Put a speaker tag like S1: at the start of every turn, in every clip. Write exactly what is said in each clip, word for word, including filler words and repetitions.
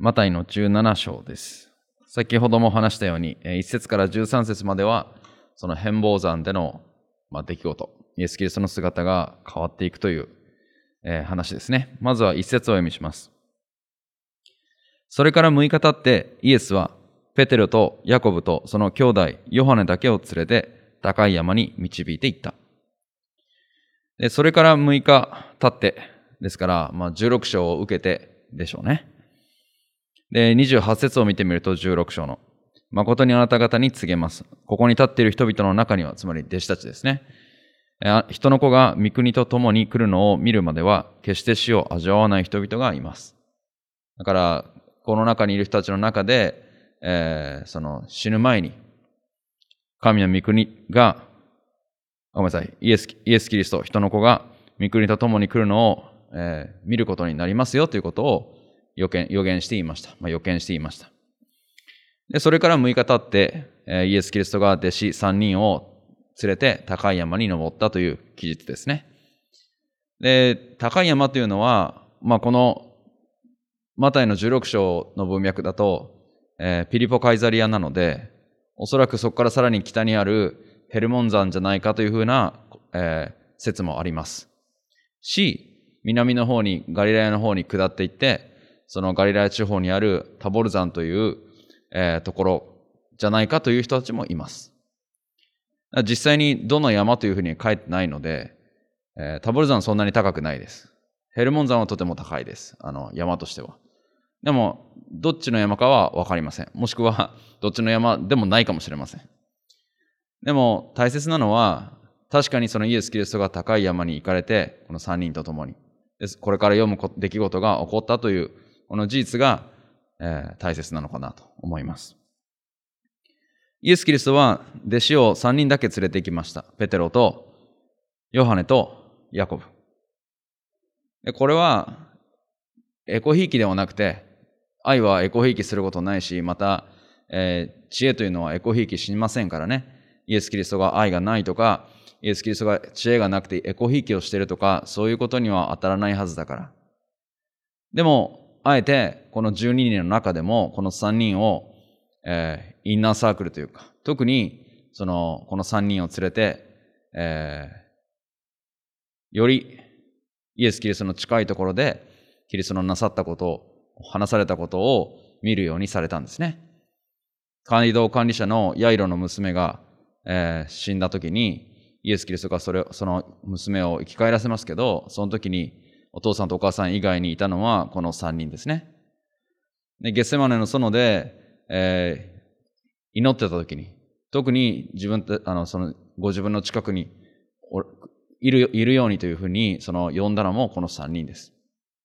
S1: マタイのじゅうなな章です。先ほども話したように、いち節からじゅうさん節までは、その変貌山での、まあ、出来事、イエス・キリストの姿が変わっていくという、えー、話ですね。まずはいち節をお読みします。それからむいか経ってイエスはペテロとヤコブとその兄弟ヨハネだけを連れて高い山に導いていった。でそれからむいか経ってですから、まあ、じゅうろく章を受けてでしょうね。でにじゅうはち節を見てみるとじゅうろく章の誠にあなた方に告げます。ここに立っている人々の中には、つまり弟子たちですね。人の子が御国と共に来るのを見るまでは決して死を味わわない人々がいます。だからこの中にいる人たちの中で、えー、その死ぬ前に神の御国がごめんなさいイエス、イエスキリスト人の子が御国と共に来るのを、えー、見ることになりますよということを予見、予言していました。まあ、予見していました。でそれからむいか経って、えー、イエスキリストが弟子さんにんを連れて高い山に登ったという記述ですね。で高い山というのは、まあ、このマタイのじゅうろく章の文脈だと、えー、ピリポカイザリアなので、おそらくそこからさらに北にあるヘルモン山じゃないかというふうな、えー、説もあります。し、南の方にガリラヤの方に下っていって、そのガリラヤ地方にあるタボル山という、えー、ところじゃないかという人たちもいます。実際にどの山というふうに書いてないので、えー、タボル山はそんなに高くないです。ヘルモン山はとても高いです。あの山としては。でもどっちの山かは分かりません。もしくはどっちの山でもないかもしれません。でも大切なのは、確かにそのイエス・キリストが高い山に行かれて、このさんにんと共にこれから読む出来事が起こったというこの事実が、えー、大切なのかなと思います。イエス・キリストは弟子をさんにんだけ連れて行きました。ペテロとヨハネとヤコブ。でこれはエコひいきではなくて、愛はエコひいきすることないし、また、えー、知恵というのはエコひいきしませんからね。イエス・キリストが愛がないとか、イエス・キリストが知恵がなくてエコひいきをしているとか、そういうことには当たらないはずだから。でもあえてこのじゅうににんの中でもこのさんにんを、えー、インナーサークルというか、特にそのこのさんにんを連れて、えー、よりイエス・キリストの近いところでキリストのなさったことを、話されたことを見るようにされたんですね。街道管理者のヤイロの娘が、えー、死んだ時にイエス・キリストがそれその娘を生き返らせますけど、その時にお父さんとお母さん以外にいたのはこのさんにんですね。でゲッセマネの園で、えー、祈ってた時に、特に自分あのそのご自分の近くにいる、いるようにというふうにその呼んだのもこのさんにんです。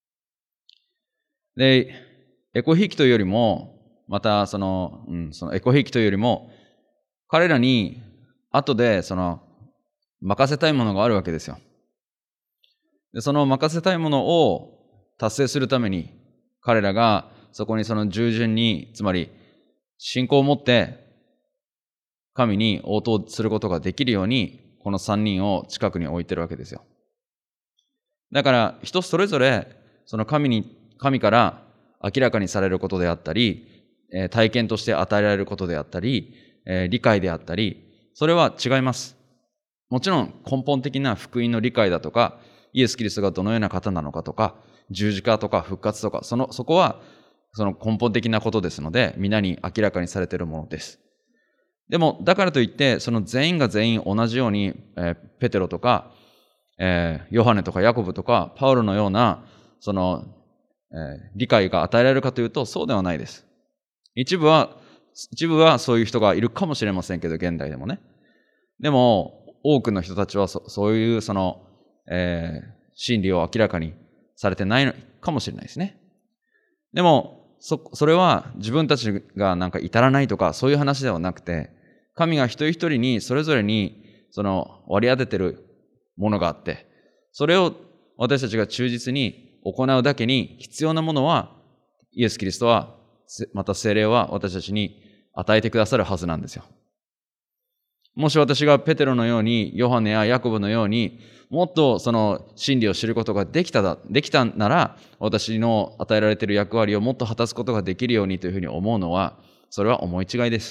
S1: でエコひいきというよりも、またその、うん、そのエコひいきというよりも、彼らに後でその任せたいものがあるわけですよ。でその任せたいものを達成するために、彼らがそこにその従順に、つまり信仰を持って神に応答することができるように、このさんにんを近くに置いてるわけですよ。だから人それぞれその神に神から明らかにされることであったり、体験として与えられることであったり、理解であったり、それは違います。もちろん根本的な福音の理解だとか、イエス・キリストがどのような方なのかとか、十字架とか復活とか、そのそこはその根本的なことですので、皆に明らかにされているものです。でもだからといってその全員が全員同じように、えー、ペテロとか、えー、ヨハネとかヤコブとかパウロのようなその、えー、理解が与えられるかというと、そうではないです。一部は一部はそういう人がいるかもしれませんけど、現代でもね。でも多くの人たちは そ, そういうその、えー、真理を明らかにされてないのかもしれないですね。でも そ, それは自分たちがなんか至らないとかそういう話ではなくて、神が一人一人にそれぞれにその割り当ててるものがあって、それを私たちが忠実に行うだけに必要なものは、イエス・キリストはまた聖霊は私たちに与えてくださるはずなんですよ。 もし私がペテロのように、ヨハネやヤコブのように、もっとその真理を知ることができただ、できたなら、私の与えられている役割をもっと果たすことができるようにというふうに思うのは、それは思い違いです。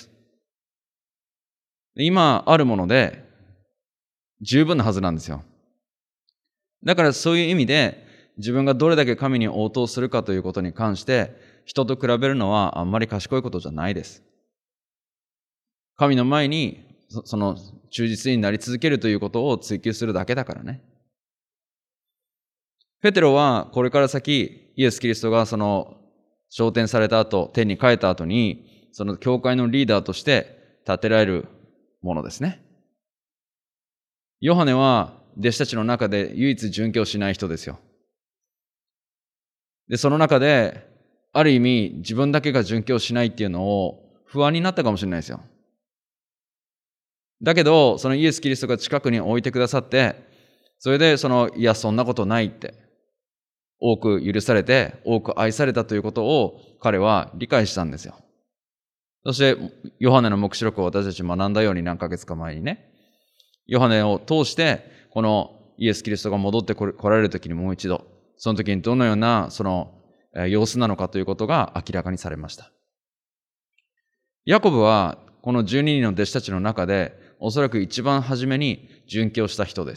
S1: 今あるもので十分なはずなんですよ。だからそういう意味で、自分がどれだけ神に応答するかということに関して、人と比べるのはあんまり賢いことじゃないです。神の前に、そその忠実になり続けるということを追求するだけだからね。ペテロはこれから先、イエス・キリストがその昇天された後、天に帰った後に、その教会のリーダーとして立てられるものですね。ヨハネは弟子たちの中で唯一殉教しない人ですよ。で、その中で、ある意味自分だけが殉教しないっていうのを不安になったかもしれないですよ。だけど、そのイエス・キリストが近くに置いてくださって、それでその、いや、そんなことないって、多く許されて、多く愛されたということを彼は理解したんですよ。そして、ヨハネの黙示録を私たち学んだように何ヶ月か前にね、ヨハネを通して、このイエス・キリストが戻ってこられるときにもう一度、その時にどのようなその様子なのかということが明らかにされました。ヤコブは、このじゅうににんの弟子たちの中で、おそらく一番初めに殉教した人です。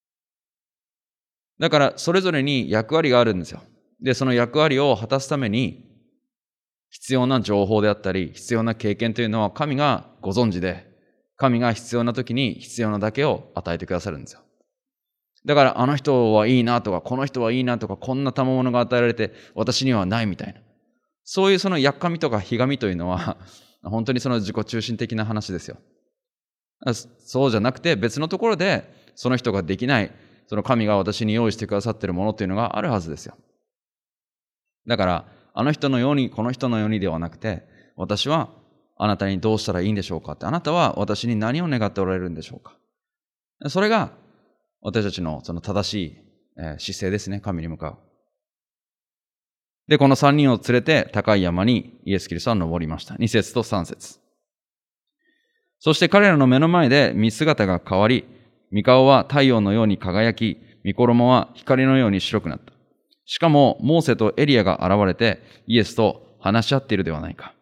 S1: だから、それぞれに役割があるんですよ。で、その役割を果たすために、必要な情報であったり、必要な経験というのは神がご存知で、神が必要な時に必要なだけを与えてくださるんですよ。だから、あの人はいいなとか、この人はいいなとか、こんな賜物が与えられて、私にはないみたいな。そういうそのやっかみとかひがみというのは、本当にその自己中心的な話ですよ。そうじゃなくて、別のところで、その人ができない、その神が私に用意してくださっているものというのがあるはずですよ。だから、あの人のように、この人のようにではなくて、私はあなたにどうしたらいいんでしょうかって、あなたは私に何を願っておられるんでしょうか。それが私たちのその正しい姿勢ですね、神に向かう。で、この三人を連れて高い山にイエス・キリストは登りました。二節と三節。そして彼らの目の前で見姿が変わり、御顔は太陽のように輝き、御衣は光のように白くなった。しかも、モーセとエリアが現れて、イエスと話し合っているではないか。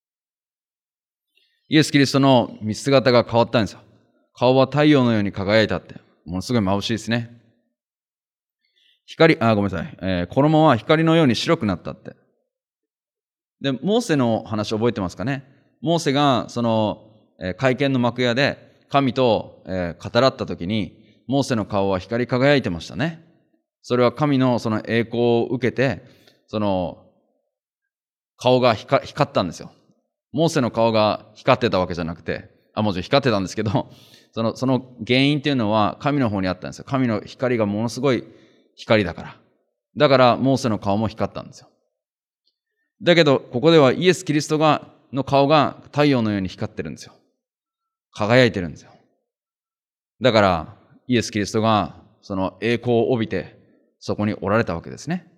S1: イエス・キリストの見姿が変わったんですよ。顔は太陽のように輝いたって。ものすごい眩しいですね。光、あ、ごめんなさい。えー、衣は光のように白くなったって。で、モーセの話覚えてますかね。モーセが、その、えー、会見の幕屋で、神と、えー、語らったときに、モーセの顔は光り輝いてましたね。それは神のその栄光を受けて、その、顔が光ったんですよ。モーセの顔が光ってたわけじゃなくて、あ、もちろん光ってたんですけど、その、その原因っていうのは神の方にあったんですよ。神の光がものすごい光だから。だから、モーセの顔も光ったんですよ。だけど、ここではイエス・キリストが、の顔が太陽のように光ってるんですよ。輝いてるんですよ。だから、イエス・キリストが、その栄光を帯びて、そこにおられたわけですね。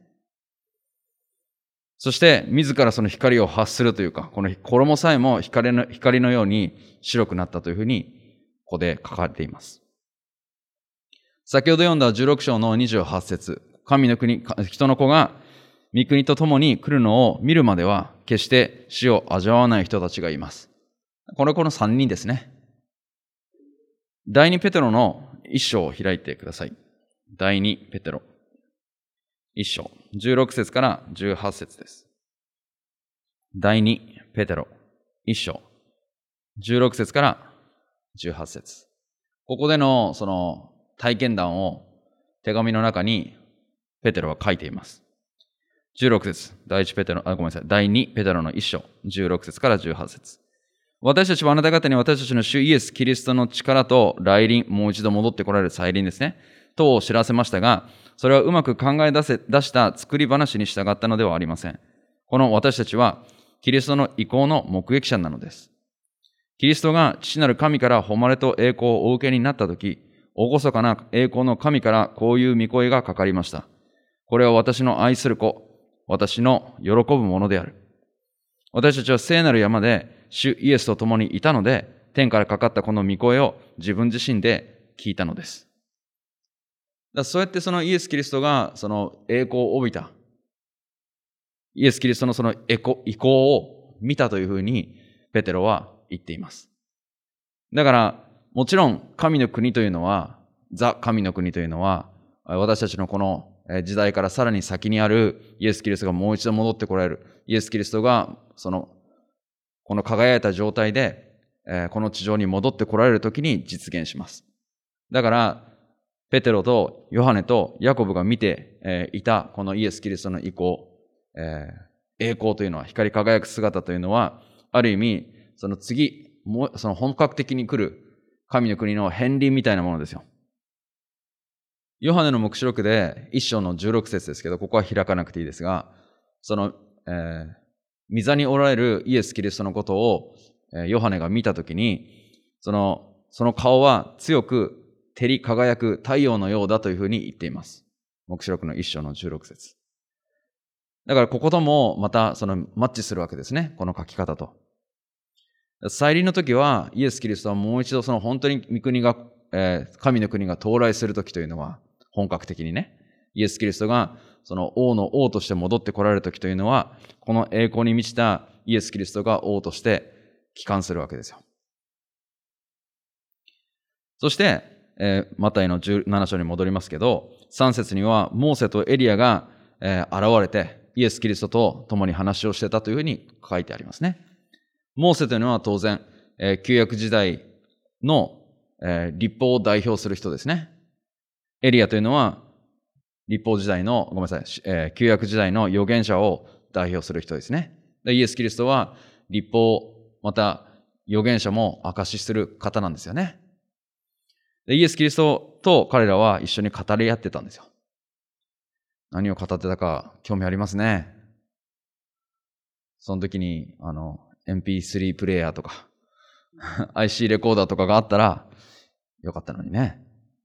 S1: そして、自らその光を発するというか、この衣さえも光の、光のように白くなったというふうに、ここで書かれています。先ほど読んだじゅうろく章のにじゅうはち節、神の国、人の子が御国と共に来るのを見るまでは、決して死を味わわない人たちがいます。これこのさんにんですね。第二ペテロの一章を開いてください。第二ペテロ一章、じゅうろく節からじゅうはち節です。第二ペテロ一章、じゅうろく節からじゅうはち節。ここでのその体験談を手紙の中にペテロは書いています。じゅうろく節、第一ペテロ、あ、ごめんなさい、第二ペテロの一章、じゅうろく節からじゅうはち節。私たちはあなた方に私たちの主イエス・キリストの力と来臨、もう一度戻ってこられる再臨ですね、等を知らせましたが、それはうまく考え出せ、出した作り話に従ったのではありません。この私たちは、キリストの意向の目撃者なのです。キリストが父なる神から誉れと栄光をお受けになったとき、厳かな栄光の神からこういう御声がかかりました。これは私の愛する子、私の喜ぶものである。私たちは聖なる山で主イエスと共にいたので、 天からかかったこの御声を自分自身で聞いたのです。だそうやってそのイエス・キリストがその栄光を帯びた、イエス・キリストのその栄光を見たというふうにペテロは言っています。だからもちろん神の国というのは、ザ・神の国というのは、私たちのこの時代からさらに先にあるイエス・キリストがもう一度戻ってこられる。イエス・キリストがそのこの輝いた状態でこの地上に戻ってこられるときに実現します。だからペテロとヨハネとヤコブが見ていたこのイエス・キリストの意向、栄光というのは、光り輝く姿というのは、ある意味その次その本格的に来る神の国の片鱗みたいなものですよ。ヨハネの黙示録で一章のじゅうろく節ですけど、ここは開かなくていいですが、その、えー、御座におられるイエス・キリストのことを、えー、ヨハネが見たときに、その、その顔は強く照り輝く太陽のようだというふうに言っています。黙示録の一章のじゅうろく節。だからここともまたそのマッチするわけですね。この書き方と。再臨の時はイエス・キリストはもう一度その本当に御国が、えー、神の国が到来する時というのは、本格的にね、イエス・キリストがその王の王として戻ってこられる時というのは、この栄光に満ちたイエス・キリストが王として帰還するわけですよ。そして、えー、マタイのじゅうなな章に戻りますけど、さん節にはモーセとエリアが、えー、現れてイエス・キリストと共に話をしてたというふうに書いてありますね。モーセというのは当然、えー、旧約時代の、えー、律法を代表する人ですね。エリアというのは律法時代の、ごめんなさい、えー、旧約時代の預言者を代表する人ですね。でイエス・キリストは律法、また預言者も証しする方なんですよね。でイエス・キリストと彼らは一緒に語り合ってたんですよ。何を語ってたか興味ありますね。その時にあの エムピースリー プレイヤーとかアイシー レコーダーとかがあったらよかったのにね。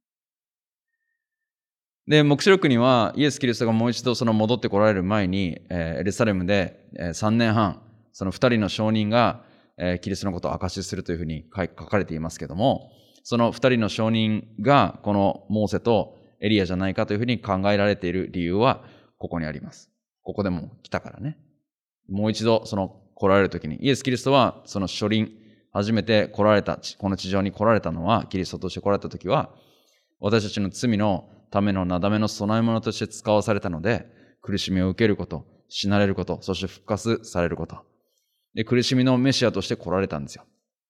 S1: で、黙示録にはイエス・キリストがもう一度その戻ってこられる前に、えー、エルサレムで、えー、さんねんはん、そのふたりの証人が、えー、キリストのことを証しするというふうに書かれていますけども、そのふたりの証人がこのモーセとエリアじゃないかというふうに考えられている理由はここにあります。ここでも来たからね。もう一度その来られるときに、イエス・キリストはその初臨、初めて来られた、この地上に来られたのは、キリストとして来られたときは、私たちの罪のためのなだめの備え物として使わされたので、苦しみを受けること、死なれること、そして復活されること。で、苦しみのメシアとして来られたんですよ。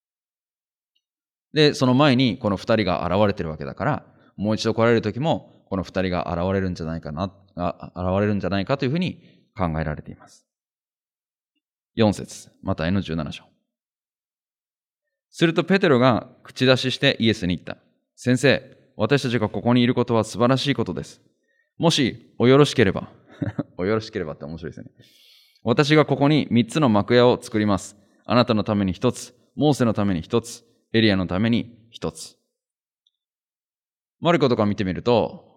S1: で、その前にこの二人が現れてるわけだから、もう一度来られるときも、この二人が現れるんじゃないかな、現れるんじゃないかというふうに考えられています。よん節、マタイのじゅうなな章。するとペテロが口出ししてイエスに言った。先生、私たちがここにいることは素晴らしいことです。もしおよろしければ、およろしければって面白いですね。私がここに三つの幕屋を作ります。あなたのために一つ、モーセのために一つ、エリアのために一つ。マルコとか見てみると、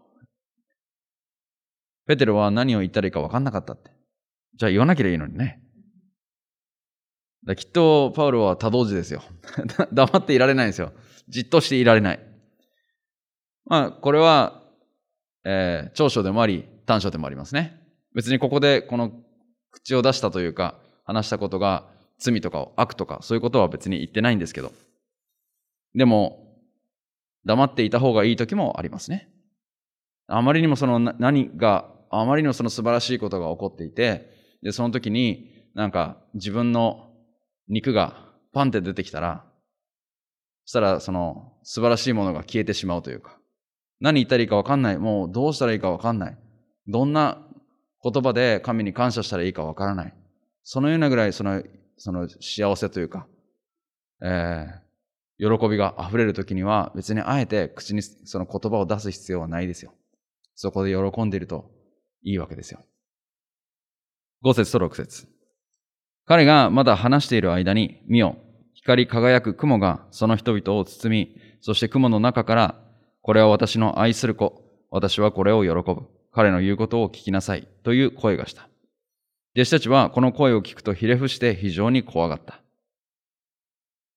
S1: ペテロは何を言ったらいいか分かんなかったって。じゃあ言わなきゃいいのにね。だきっとパウロは多動児ですよ。黙っていられないんですよ。じっとしていられない。まあこれは、えー、長所でもあり短所でもありますね。別にここでこの口を出したというか話したことが罪とか悪とかそういうことは別に言ってないんですけど、でも黙っていた方がいい時もありますね。あまりにもその何があまりにもその素晴らしいことが起こっていて、でその時になんか自分の肉がパンって出てきたら、そしたらその素晴らしいものが消えてしまうというか、何言ったらいいか分かんない、もうどうしたらいいか分かんない、どんな言葉で神に感謝したらいいか分からない、そのようなぐらいそのその幸せというか、えー、喜びが溢れる時には別にあえて口にその言葉を出す必要はないですよ。そこで喜んでいるといいわけですよ。ご節とろく節。彼がまだ話している間に、見よ、光り輝く雲がその人々を包み、そして雲の中から、これは私の愛する子、私はこれを喜ぶ、彼の言うことを聞きなさい、という声がした。弟子たちはこの声を聞くとひれ伏して非常に怖がった。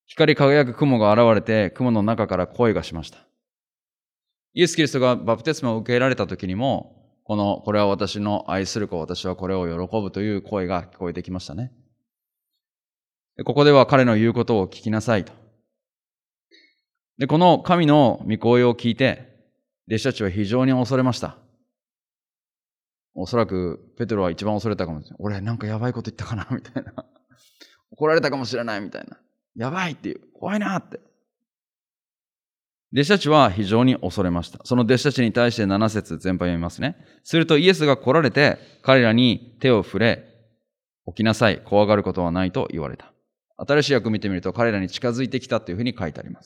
S1: 光り輝く雲が現れて、雲の中から声がしました。イエス・キリストがバプテスマを受けられた時にも、この、これは私の愛する子、私はこれを喜ぶという声が聞こえてきましたね。ここでは彼の言うことを聞きなさいと。で、この神の御声を聞いて、弟子たちは非常に恐れました。おそらく、ペテロは一番恐れたかもしれない。俺、なんかやばいこと言ったかなみたいな。怒られたかもしれないみたいな。やばいっていう。怖いなって。弟子たちは非常に恐れました。その弟子たちに対してなな節全般読みますね。するとイエスが来られて、彼らに手を触れ、起きなさい、怖がることはないと言われた。新しい訳見てみると、彼らに近づいてきたというふうに書いてあります。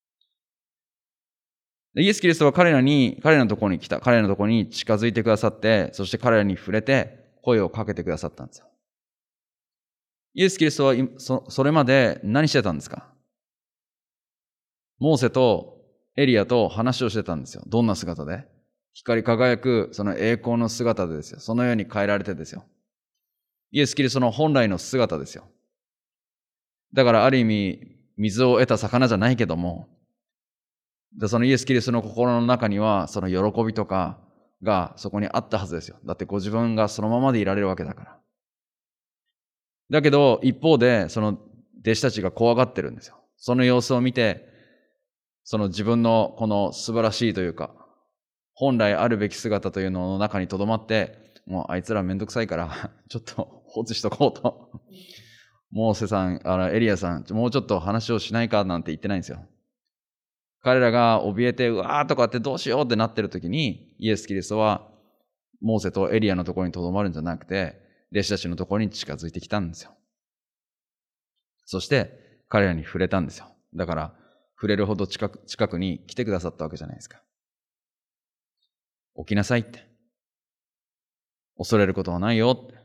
S1: イエス・キリストは彼らに、彼らのところに来た。彼らのところに近づいてくださって、そして彼らに触れて、声をかけてくださったんですよ。イエス・キリストはそ、それまで何してたんですか？モーセとエリアと話をしてたんですよ。どんな姿で？光り輝くその栄光の姿でですよ。そのように変えられてですよ。イエス・キリストの本来の姿ですよ。だからある意味、水を得た魚じゃないけども、でそのイエス・キリストの心の中には、その喜びとかがそこにあったはずですよ。だってご自分がそのままでいられるわけだから。だけど、一方で、その弟子たちが怖がってるんですよ。その様子を見て、その自分のこの素晴らしいというか、本来あるべき姿というのの中に留まって、もうあいつらめんどくさいから、ちょっと放置しとこうと。モーセさん、あのエリアさん、もうちょっと話をしないかなんて言ってないんですよ。彼らが怯えて、うわーとかってどうしようってなってる時に、イエス・キリストは、モーセとエリアのところに留まるんじゃなくて、弟子たちのところに近づいてきたんですよ。そして、彼らに触れたんですよ。だから、触れるほど近く、近くに来てくださったわけじゃないですか。起きなさいって。恐れることはないよって。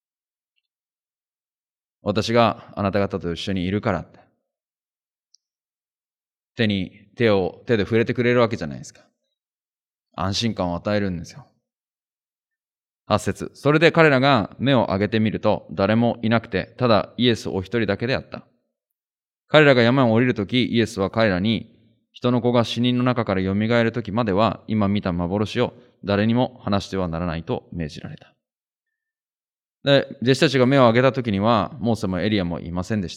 S1: 私があなた方と一緒にいるからって。手に、手を、手で触れてくれるわけじゃないですか。安心感を与えるんですよ。はち節。それで彼らが目を上げてみると、誰もいなくて、ただイエスお一人だけであった。彼らが山を降りるとき、イエスは彼らに、人の子が死人の中から蘇るときまでは、今見た幻を誰にも話してはならないと命じられた。で、弟子たちが目を上げたときには、モーセもエリアもいませんでした。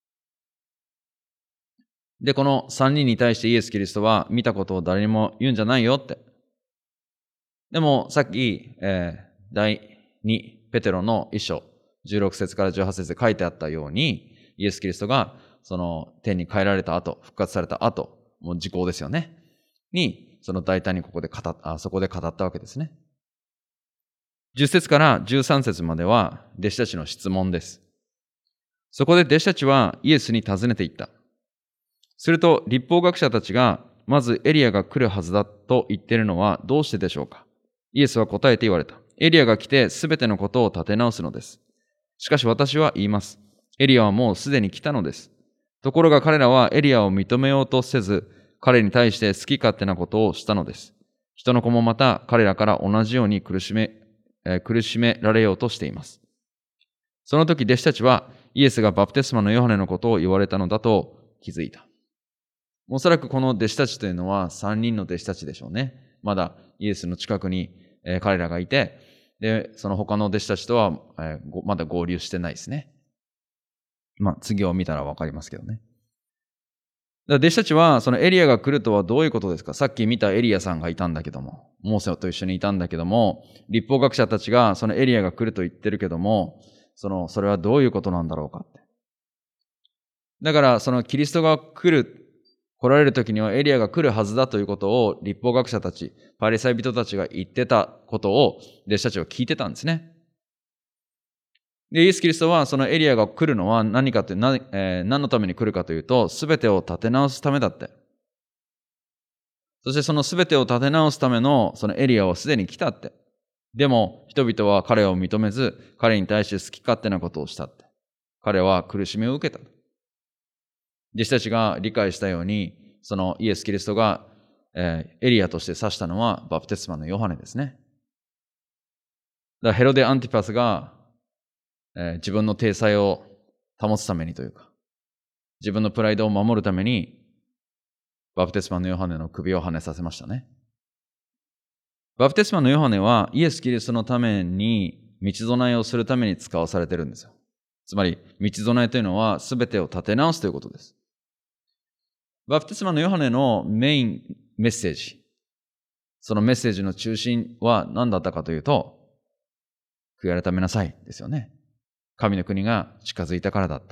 S1: で、この三人に対してイエス・キリストは、見たことを誰にも言うんじゃないよって。でも、さっき、えー、だいにペテロの一章、じゅうろく節からじゅうはち節で書いてあったように、イエス・キリストが、その天に帰られた後、復活された後、もう時効ですよね。に、その大胆にここで語っ、あ、そこで語ったわけですね。じゅっ節からじゅうさん節までは、弟子たちの質問です。そこで弟子たちはイエスに尋ねていった。すると、律法学者たちが、まずエリアが来るはずだと言っているのはどうしてでしょうか？イエスは答えて言われた。エリアが来てすべてのことを立て直すのです。しかし私は言います。エリアはもうすでに来たのです。ところが彼らはエリアを認めようとせず、彼に対して好き勝手なことをしたのです。人の子もまた彼らから同じように苦しめ、えー、苦しめられようとしています。その時弟子たちはイエスがバプテスマのヨハネのことを言われたのだと気づいた。おそらくこの弟子たちというのは三人の弟子たちでしょうね。まだイエスの近くに、えー、彼らがいて、で、その他の弟子たちとは、えー、まだ合流してないですね。まあ、次を見たらわかりますけどね。だ弟子たちは、そのエリアが来るとはどういうことですか？さっき見たエリアさんがいたんだけども、モーセと一緒にいたんだけども、律法学者たちがそのエリアが来ると言ってるけども、その、それはどういうことなんだろうかって。だから、そのキリストが来る、来られる時にはエリアが来るはずだということを、律法学者たち、パリサイ人たちが言ってたことを、弟子たちは聞いてたんですね。で、イエス・キリストはそのエリアが来るのは何かという、何、えー、何のために来るかというと、すべてを立て直すためだって。そしてそのすべてを立て直すためのそのエリアはすでに来たって。でも人々は彼を認めず、彼に対して好き勝手なことをしたって。彼は苦しみを受けた。弟子たちが理解したように、そのイエス・キリストが、えー、エリアとして指したのはバプテスマのヨハネですね。だからヘロデ・アンティパスが、えー、自分の体裁を保つためにというか、 自分のプライドを守るために、バプテスマのヨハネの首をはねさせましたね。バプテスマのヨハネはイエス・キリストのために道備えをするために使わされているんですよ。つまり、道備えというのは全てを立て直すということです。バプテスマのヨハネのメインメッセージ、そのメッセージの中心は何だったかというと、悔い改めなさいですよね。神の国が近づいたからだって。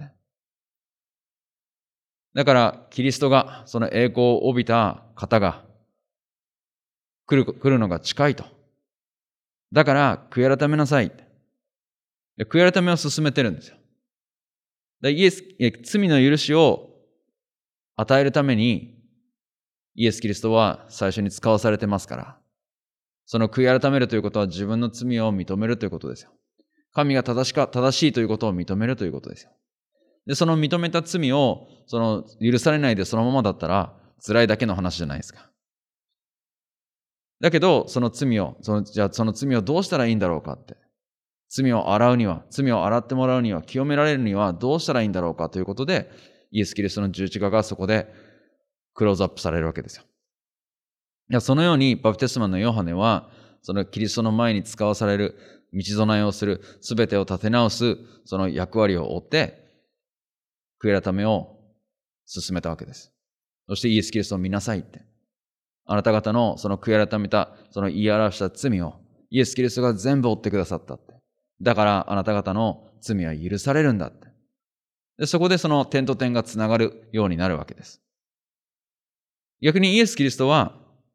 S1: だから、キリストが、その栄光を帯びた方が来る、来るのが近いと。だから、悔い改めなさい。悔い改めを進めてるんですよ。イエス、罪の許しを与えるために、イエス・キリストは最初に使わされてますから、その悔い改めるということは自分の罪を認めるということですよ。神が正しか、正しいということを認めるということですよ。で、その認めた罪を、その許されないでそのままだったら辛いだけの話じゃないですか。だけど、その罪を、その、じゃあその罪をどうしたらいいんだろうかって。罪を洗うには、罪を洗ってもらうには、清められるにはどうしたらいいんだろうかということで、イエス・キリストの十字架がそこでクローズアップされるわけですよ。いや、そのようにバプテスマのヨハネは、そのキリストの前に使わされる、道備えをする、すべてを立て直す、その役割を負って、悔い改めを進めたわけです。そしてイエス・キリストを見なさいって。あなた方のその悔い改めた、その言い表した罪を、イエス・キリストが全部負ってくださったって。だからあなた方の罪は許されるんだって。で、そこでその点と点がつながるようになるわけです。逆にイエス・キリストは、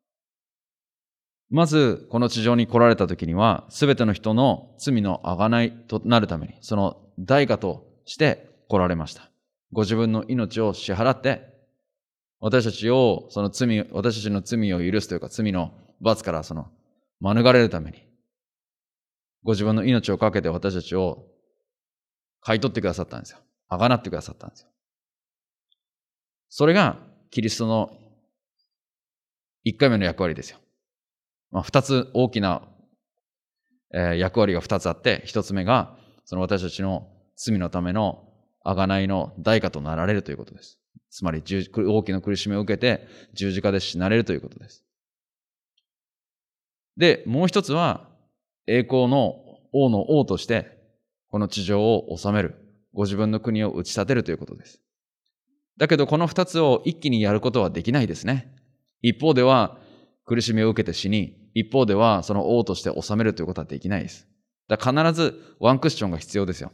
S1: まずこの地上に来られた時には、すべての人の罪の贖いとなるために、その代価として来られました。ご自分の命を支払って、私たちを、その罪、私たちの罪を許すというか、罪の罰からその免れるために、ご自分の命をかけて私たちを買い取ってくださったんですよ。あがなってくださったんですよ。それがキリストの一回目の役割ですよ。まあ、二つ大きな、えー、役割が二つあって、一つ目がその私たちの罪のための贖いの代価となられるということです。つまり大きな苦しみを受けて十字架で死なれるということです。で、もう一つは栄光の王の王としてこの地上を治める。ご自分の国を打ち立てるということです。だけどこの二つを一気にやることはできないですね。一方では苦しみを受けて死に、一方ではその王として治めるということはできないです。だから必ずワンクッションが必要ですよ。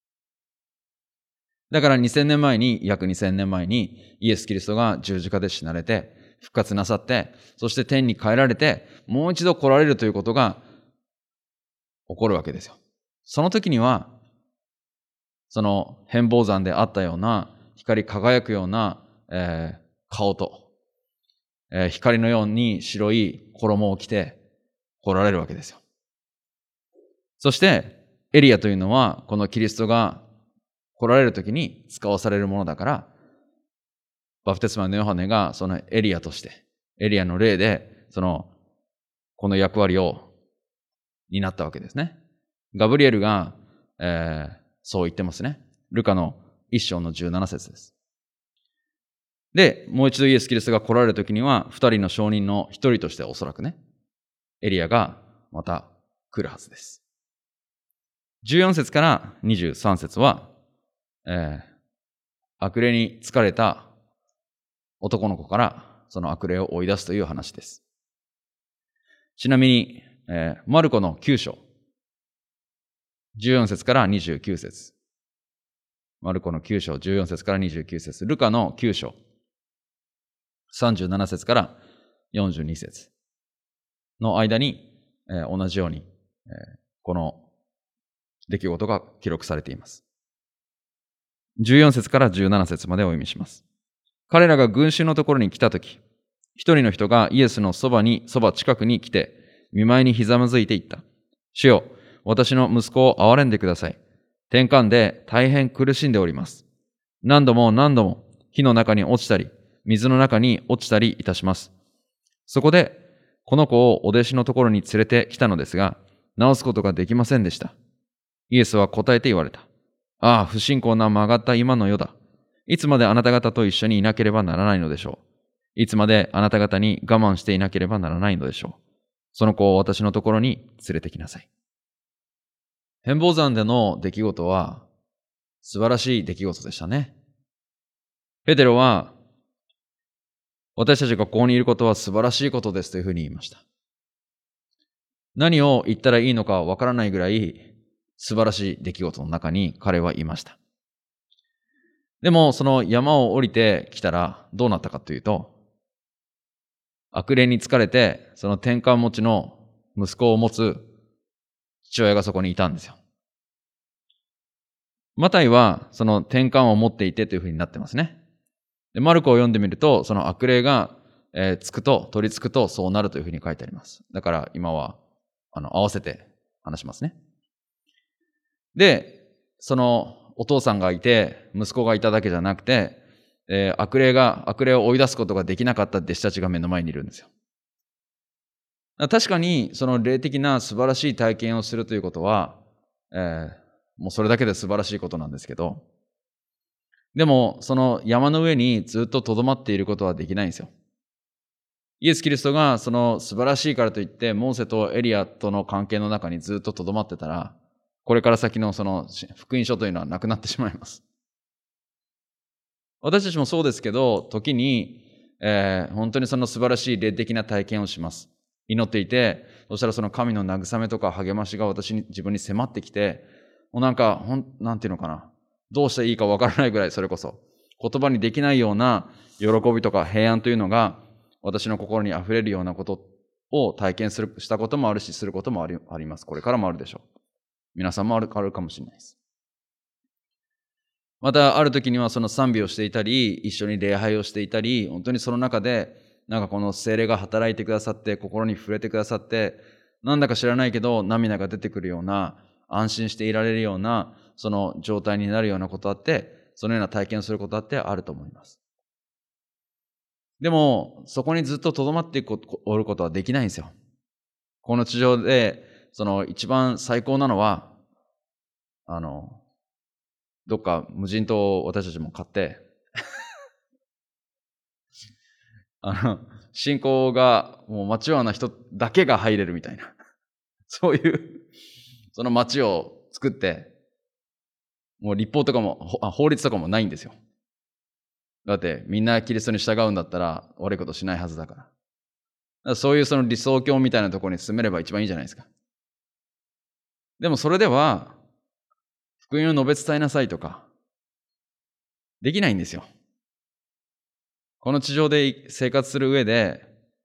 S1: だからにせんねんまえに、約にせんねんまえにイエス・キリストが十字架で死なれて、復活なさって、そして天に帰られて、もう一度来られるということが起こるわけですよ。その時には、その変貌山であったような光り輝くような、えー、顔と、えー、光のように白い衣を着て来られるわけですよ。そしてエリアというのはこのキリストが来られる時に使わされるものだから、バプテスマのヨハネがそのエリアとして、エリアの例でそのこの役割を担ったわけですね。ガブリエルが、えーそう言ってますね。ルカの一章のじゅうなな節です。で、もう一度イエス・キリストが来られるときには、二人の証人の一人としておそらくね、エリアがまた来るはずです。じゅうよん節からにじゅうさん節は、えー、悪霊に疲れた男の子からその悪霊を追い出すという話です。ちなみに、えー、マルコのきゅう章、じゅうよん節からにじゅうきゅう節。マルコのきゅう章、じゅうよん節からにじゅうきゅう節。ルカのきゅう章、さんじゅうなな節からよんじゅうに節の間に、えー、同じように、えー、この出来事が記録されています。じゅうよん節からじゅうなな節までお読みします。彼らが群衆のところに来たとき、一人の人がイエスのそばに、そば近くに来て、見舞いにひざまずいていった。主よ、私の息子を憐れんでください。転換で大変苦しんでおります。何度も何度も火の中に落ちたり、水の中に落ちたりいたします。そこで、この子をお弟子のところに連れてきたのですが、治すことができませんでした。イエスは答えて言われた。ああ、不信仰な曲がった今の世だ。 いつまであなた方と一緒にいなければならないのでしょう。いつまであなた方に我慢していなければならないのでしょう。その子を私のところに連れてきなさい。変貌山での出来事は素晴らしい出来事でしたね。ペテロは、私たちがここにいることは素晴らしいことですというふうに言いました。何を言ったらいいのかわからないぐらい素晴らしい出来事の中に彼はいました。でもその山を降りてきたらどうなったかというと、悪霊に疲れてその天下持ちの息子を持つ父親がそこにいたんですよ。マタイはその天下を持っていてというふうになってますね。でマルコを読んでみると、その悪霊が、えー、つくと、取り付くとそうなるというふうに書いてあります。だから今はあの合わせて話しますね。で、そのお父さんがいて、息子がいただけじゃなくて、えー、悪霊が、悪霊を追い出すことができなかった弟子たちが目の前にいるんですよ。確かにその霊的な素晴らしい体験をするということは、えー、もうそれだけで素晴らしいことなんですけど、でもその山の上にずっと留まっていることはできないんですよ。イエス・キリストがその素晴らしいからといってモーセとエリアとの関係の中にずっと留まってたら、これから先のその福音書というのはなくなってしまいます。私たちもそうですけど、時に、えー、本当にその素晴らしい霊的な体験をします。祈っていて、そしたらその神の慰めとか励ましが私に、自分に迫ってきて、もうなんか、ほん、なんていうのかな。どうしていいかわからないぐらい、それこそ。言葉にできないような喜びとか平安というのが、私の心に溢れるようなことを体験する、したこともあるし、することもあり、あります。これからもあるでしょう。皆さんもある、あるかもしれないです。また、ある時にはその賛美をしていたり、一緒に礼拝をしていたり、本当にその中で、なんかこの聖霊が働いてくださって、心に触れてくださって、なんだか知らないけど、涙が出てくるような、安心していられるような、その状態になるようなことあって、そのような体験をすることあってあると思います。でも、そこにずっと留まっておることはできないんですよ。この地上で、その一番最高なのは、あの、どっか無人島を私たちも買って、あの、信仰がもうマチュアな人だけが入れるみたいな。そういう、その町を作って、もう立法とかも、法律とかもないんですよ。だってみんなキリストに従うんだったら悪いことしないはずだから。だからそういうその理想郷みたいなところに住めれば一番いいじゃないですか。でもそれでは、福音を述べ伝えなさいとか、できないんですよ。この地上で生活する上で、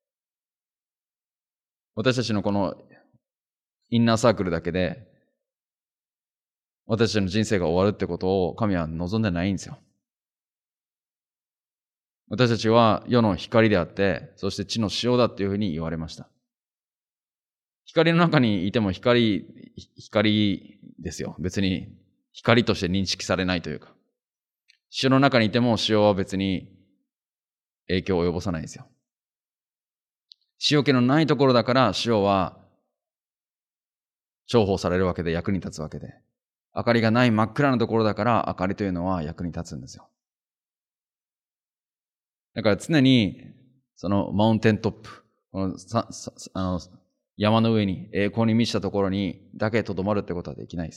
S1: 私たちのこのインナーサークルだけで、私たちの人生が終わるってことを神は望んでないんですよ。私たちは世の光であって、そして地の塩だっていうふうに言われました。光の中にいても光、光ですよ。別に光として認識されないというか。塩の中にいても塩は別に影響を及ぼさないですよ。塩気のないところだから塩は重宝されるわけで役に立つわけで。明かりがない真っ暗なところだから明かりというのは役に立つんですよ。だから常にそのマウンテントップ、このささあの山の上に栄光に満ちたところにだけとどまるってことはできないです。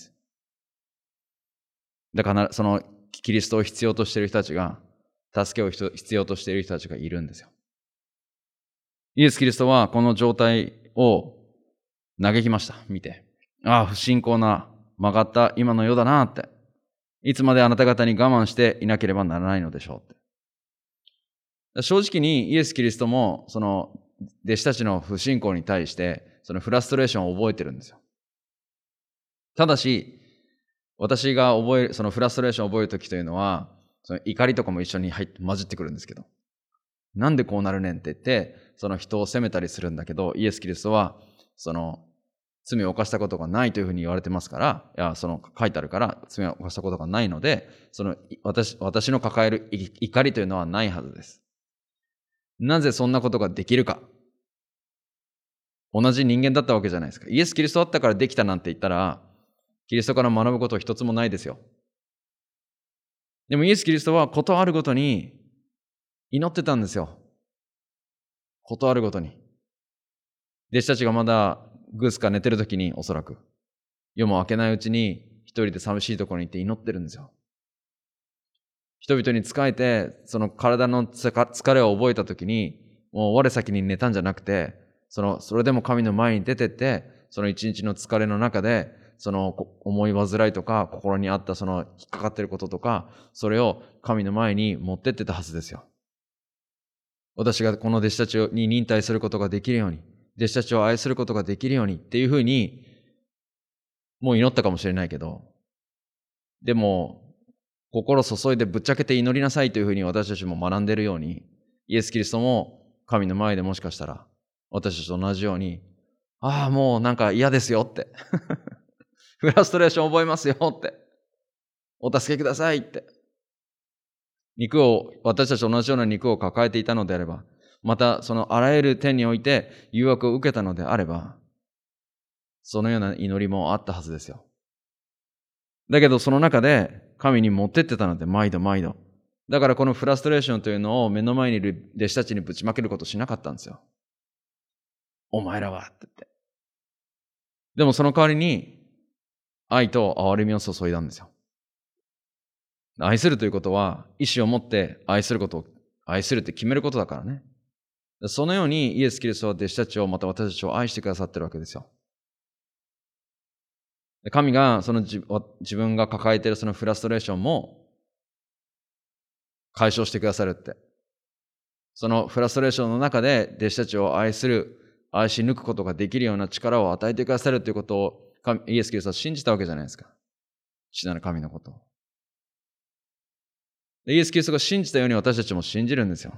S1: だからそのキリストを必要としている人たちが、助けを必要としている人たちがいるんですよ。イエス・キリストはこの状態を嘆きました。見て。ああ、不信仰な曲がった今の世だなって。いつまであなた方に我慢していなければならないのでしょうって。正直にイエス・キリストもその弟子たちの不信仰に対してそのフラストレーションを覚えてるんですよ。ただし、私が覚える、そのフラストレーションを覚えるときというのは、その怒りとかも一緒に入って混じってくるんですけど、なんでこうなるねんって言って、その人を責めたりするんだけど、イエス・キリストは、その罪を犯したことがないというふうに言われてますから、いや、その書いてあるから、罪を犯したことがないので、その私、私の抱える怒りというのはないはずです。なぜそんなことができるか。同じ人間だったわけじゃないですか。イエス・キリストだったからできたなんて言ったら、キリストから学ぶこと一つもないですよ。 でもイエス・キリストはことあるごとに祈ってたんですよ。ことあるごとに。弟子たちがまだぐーすか寝てる時に、おそらく夜も明けないうちに一人で寂しいところに行って祈ってるんですよ。人々に仕えて、その体の疲れを覚えた時に、もう我先に寝たんじゃなくて、そのそれでも神の前に出てって、その一日の疲れの中で、その思い煩いとか心にあったその引っかかってることとか、それを神の前に持ってってたはずですよ。私がこの弟子たちに忍耐することができるように、弟子たちを愛することができるようにっていうふうに、もう祈ったかもしれないけど、でも、心注いでぶっちゃけて祈りなさいというふうに私たちも学んでいるように、イエス・キリストも神の前でもしかしたら、私たちと同じように、ああ、もうなんか嫌ですよって。フラストレーション覚えますよって。お助けくださいって。肉を、私たちと同じような肉を抱えていたのであれば、またそのあらゆる点において誘惑を受けたのであれば、そのような祈りもあったはずですよ。だけどその中で神に持ってってたので、毎度毎度。だからこのフラストレーションというのを目の前にいる弟子たちにぶちまけることしなかったんですよ。お前らはって言って。でもその代わりに愛と憐れみを注いだんですよ。愛するということは意志を持って愛することを愛するって決めることだからね。そのようにイエス・キリストは弟子たちをまた私たちを愛してくださってるわけですよ。神がその自分が抱えているそのフラストレーションも解消してくださるって。そのフラストレーションの中で弟子たちを愛する、愛し抜くことができるような力を与えてくださるということをイエス・キリストは信じたわけじゃないですか。父なる神のことを。イエス・キリストが信じたように私たちも信じるんですよ。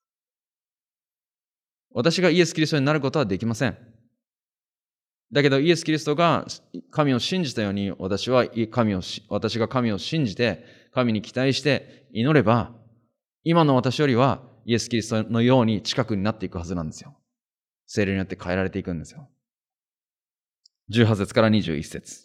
S1: 私がイエス・キリストになることはできません。だけどイエス・キリストが神を信じたように私は神を、私が神を信じて、神に期待して祈れば、今の私よりはイエス・キリストのように近くになっていくはずなんですよ。聖霊によって変えられていくんですよ。じゅうはち節からにじゅういち節。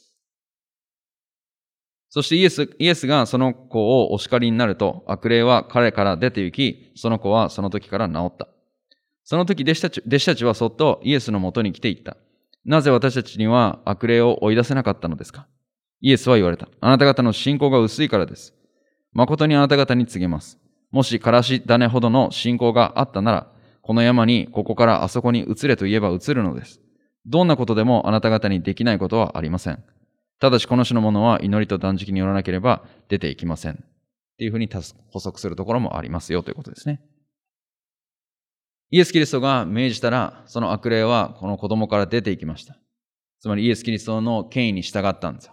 S1: そしてイエス、イエスがその子をお叱りになると、悪霊は彼から出て行き、その子はその時から治った。その時弟子たち、弟子たちはそっとイエスのもとに来ていった。なぜ私たちには悪霊を追い出せなかったのですか？イエスは言われた。あなた方の信仰が薄いからです。誠にあなた方に告げます。もしからし種ほどの信仰があったなら、この山にここからあそこに移れと言えば移るのです。どんなことでもあなた方にできないことはありません。ただしこの種のものは祈りと断食によらなければ出ていきません。っていうふうに補足するところもありますよということですね。イエス・キリストが命じたら、その悪霊はこの子供から出ていきました。つまりイエス・キリストの権威に従ったんですよ。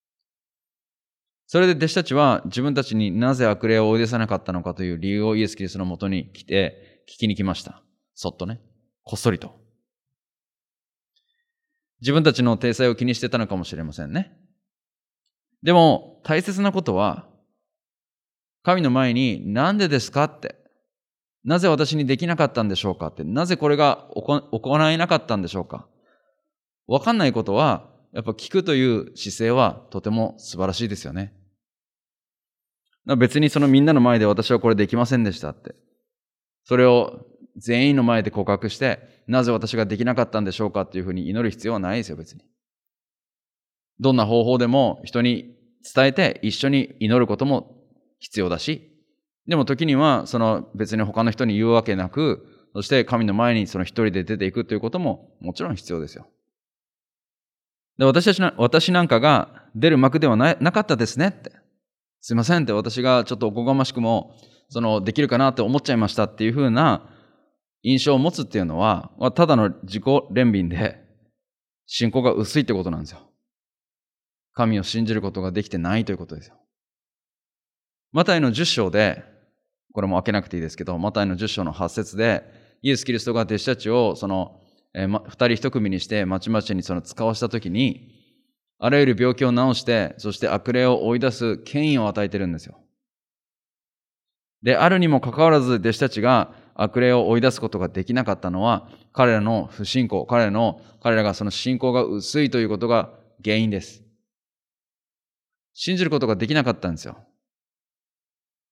S1: それで弟子たちは自分たちになぜ悪霊を追い出さなかったのかという理由をイエス・キリストのもとに来て聞きに来ました。そっとね。こっそりと。自分たちの体裁を気にしてたのかもしれませんね。でも大切なことは、神の前になんでですかって、なぜ私にできなかったんでしょうかって、なぜこれが行えなかったんでしょうか。わかんないことは、やっぱ聞くという姿勢はとても素晴らしいですよね。別にそのみんなの前で私はこれできませんでしたって。それを全員の前で告白して、なぜ私ができなかったんでしょうかっていうふうに祈る必要はないですよ、別に。どんな方法でも人に伝えて一緒に祈ることも必要だし、でも時にはその別に他の人に言うわけなく、そして神の前にその一人で出ていくということももちろん必要ですよ。で、私たちな、私なんかが出る幕ではな、なかったですねって。すいませんって、私がちょっとおこがましくも、その、できるかなって思っちゃいましたっていうふうな印象を持つっていうのは、ただの自己憐憫で、信仰が薄いってことなんですよ。神を信じることができてないということですよ。マタイのじゅっ章で、これも開けなくていいですけど、マタイのじゅっ章のはち節で、イエス・キリストが弟子たちを、その、えーま、二人一組にして、まちまちにその使わしたときに、あらゆる病気を治して、そして悪霊を追い出す権威を与えてるんですよ。で、あるにもかかわらず弟子たちが悪霊を追い出すことができなかったのは、彼らの不信仰、彼らの、彼らがその信仰が薄いということが原因です。信じることができなかったんですよ。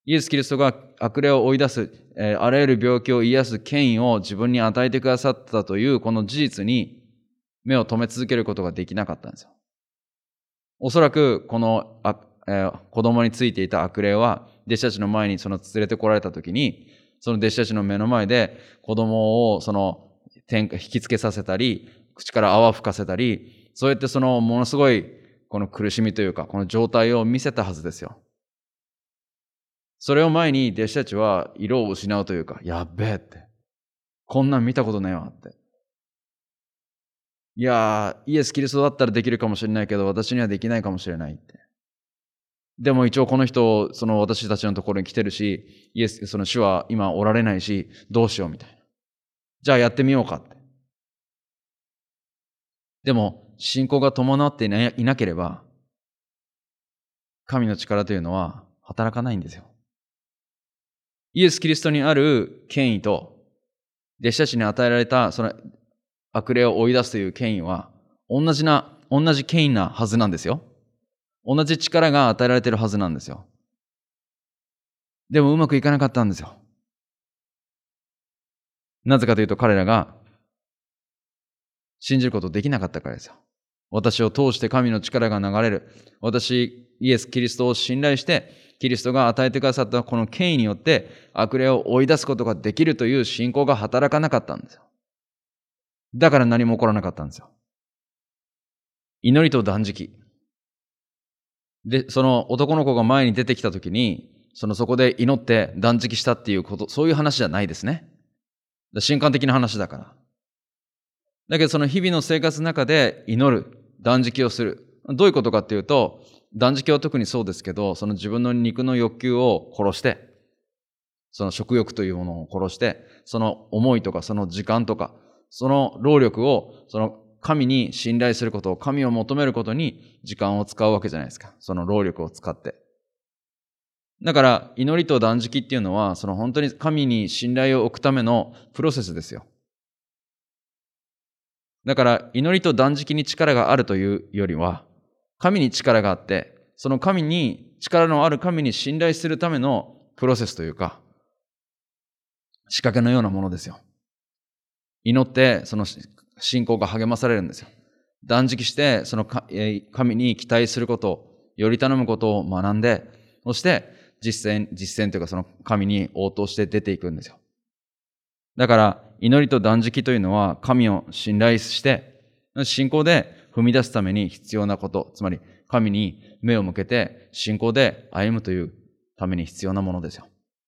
S1: イエス・キリストが悪霊を追い出す、えー、あらゆる病気を癒す権威を自分に与えてくださったというこの事実に目を留め続けることができなかったんですよ。おそらくこのあ、えー、子供についていた悪霊は弟子たちの前にその連れてこられたときに、その弟子たちの目の前で子供をその引きつけさせたり、口から泡吹かせたり、そうやってそのものすごいこの苦しみというか、この状態を見せたはずですよ。それを前に弟子たちは色を失うというか、やっべえって。こんなん見たことないわって。いやー、イエス・キリストだったらできるかもしれないけど、私にはできないかもしれないって。でも一応この人、その私たちのところに来てるし、イエス、その主は今おられないし、どうしようみたいな。じゃあやってみようかって。でも、信仰が伴っていな、いなければ、神の力というのは働かないんですよ。イエス・キリストにある権威と、弟子たちに与えられたその悪霊を追い出すという権威は、同じな、同じ権威なはずなんですよ。同じ力が与えられているはずなんですよ。でもうまくいかなかったんですよ。なぜかというと彼らが信じることできなかったからですよ。私を通して神の力が流れる。私、イエス・キリストを信頼して、キリストが与えてくださったこの権威によって悪霊を追い出すことができるという信仰が働かなかったんですよ。だから何も起こらなかったんですよ。祈りと断食。で、その男の子が前に出てきたときに、そのそこで祈って断食したっていうこと、そういう話じゃないですね。瞬間的な話だから。だけどその日々の生活の中で祈る、断食をする。どういうことかっていうと、断食は特にそうですけど、その自分の肉の欲求を殺して、その食欲というものを殺して、その思いとかその時間とか、その労力を、その神に信頼することを、神を求めることに時間を使うわけじゃないですか。その労力を使って。だから祈りと断食っていうのは、その本当に神に信頼を置くためのプロセスですよ。だから祈りと断食に力があるというよりは、神に力があって、その神に、力のある神に信頼するためのプロセスというか、仕掛けのようなものですよ。祈って、その信仰が励まされるんですよ。断食して、その神に期待することを、より頼むことを学んで、そして実践、実践というかその神に応答して出ていくんですよ。だから、祈りと断食というのは神を信頼して、信仰で踏み出すために必要なこと、つまり神に目を向けて信仰で歩むというために必要なものですよ。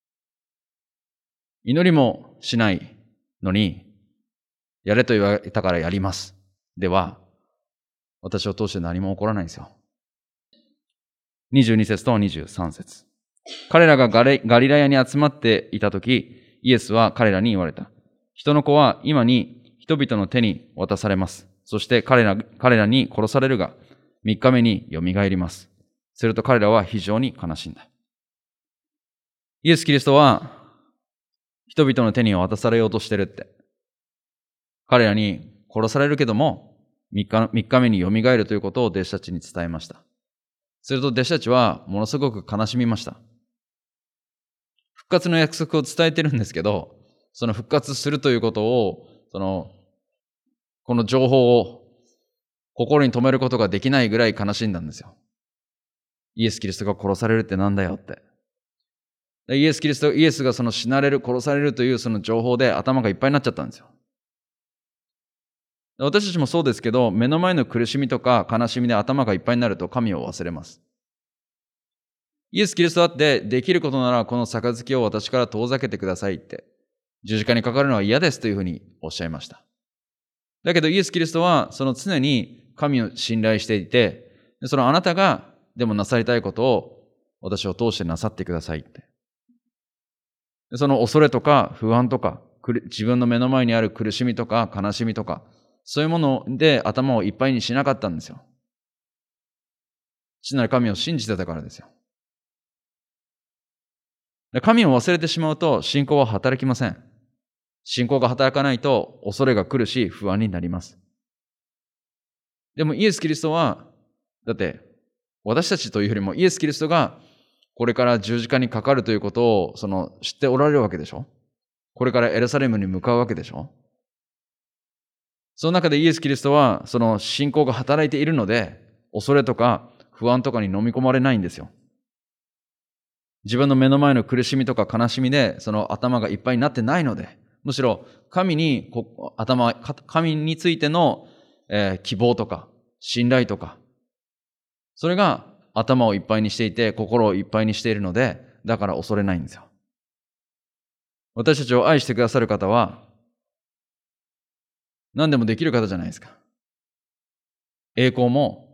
S1: 祈りもしないのに、やれと言われたからやります。では、私を通して何も起こらないんですよ。にじゅうに節とにじゅうさん節。彼らがガリラヤに集まっていたとき、イエスは彼らに言われた。人の子は今に人々の手に渡されます。そして彼ら、彼らに殺されるが、三日目によみがえります。すると彼らは非常に悲しんだ。イエス・キリストは、人々の手に渡されようとしてるって。彼らに殺されるけども、三日、三日目によみがえるということを弟子たちに伝えました。すると弟子たちはものすごく悲しみました。復活の約束を伝えてるんですけど、その復活するということを、その、この情報を心に留めることができないぐらい悲しんだんですよ。イエス・キリストが殺されるってなんだよって。イエス・キリスト、イエスがその死なれる、殺されるというその情報で頭がいっぱいになっちゃったんですよ。私たちもそうですけど、目の前の苦しみとか悲しみで頭がいっぱいになると神を忘れます。イエス・キリストだってできることならこの杯を私から遠ざけてくださいって、十字架にかかるのは嫌ですというふうにおっしゃいました。だけどイエス・キリストはその常に神を信頼していて、そのあなたがでもなさりたいことを私を通してなさってくださいって。その恐れとか不安とか、自分の目の前にある苦しみとか悲しみとか、そういうもので頭をいっぱいにしなかったんですよ。父なる神を信じてたからですよ。神を忘れてしまうと信仰は働きません。信仰が働かないと恐れが来るし不安になります。でもイエス・キリストは、だって私たちというよりもイエス・キリストがこれから十字架にかかるということをその知っておられるわけでしょ。これからエルサレムに向かうわけでしょ。その中でイエス・キリストはその信仰が働いているので、恐れとか不安とかに飲み込まれないんですよ。自分の目の前の苦しみとか悲しみでその頭がいっぱいになってないので、むしろ神に頭神についての、えー、希望とか信頼とか、それが頭をいっぱいにしていて心をいっぱいにしているので、だから恐れないんですよ。私たちを愛してくださる方は何でもできる方じゃないですか。栄光も